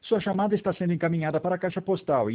Sua chamada está sendo encaminhada para a caixa postal